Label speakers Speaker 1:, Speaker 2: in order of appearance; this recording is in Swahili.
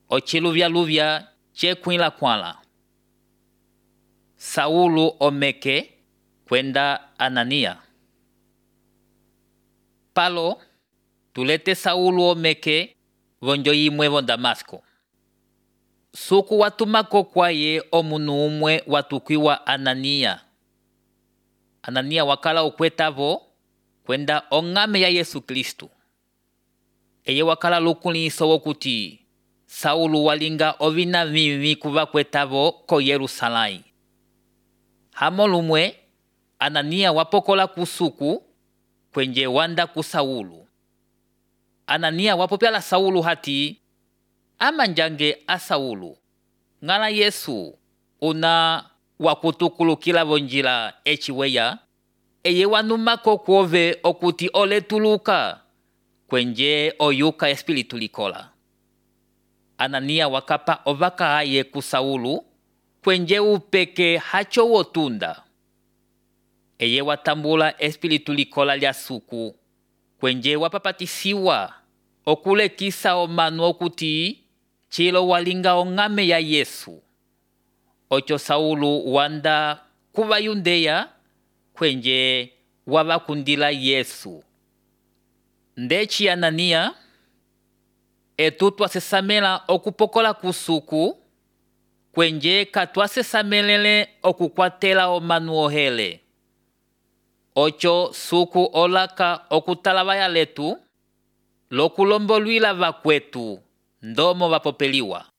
Speaker 1: ochiluvya chekwila kwala. Saulu omeke kwenda Anania. Palo tulete Saulu omeke vonjo yimwe vo Damasko. Suku watumako kwaye omunu umwe watukwiwa Anania. Anania wakala ukwetavo kwenda ongame ya Yesu Kristu. Eye wakala lukuliso wokuti Saulu walinga ovina vivi kuva kwetavo ko Yerusalai. Hamo lumwe Anania wapokola kusuku kwenje wanda ku Saulu. Anania wapopyala Saulu hati, amanjange a Saulu, ngala Yesu una wakutukulukila vonjila echiweya, eye wanumako kwove okuti oletuluka kwenje oyuka espiritu likola. Anania wakapa ovaka aye ku Saulu kwenje upeke hacho wotunda. Eye watambula espiritu likola lya suku kwenje wapapatisiwa okulekisa omanu okuti chilo walinga ongame ya Yesu. Ocho Saulu wanda kuva Yundeya kwenje wavakundila Yesu. Ndechi Anania etu twasesamela okupokola kusuku kwenje katwasesamelele okukwatela omanu ohele. Ocho suku olaka okutalabaya letu lokulombolwila vakwetu ndomo vapopeliwa.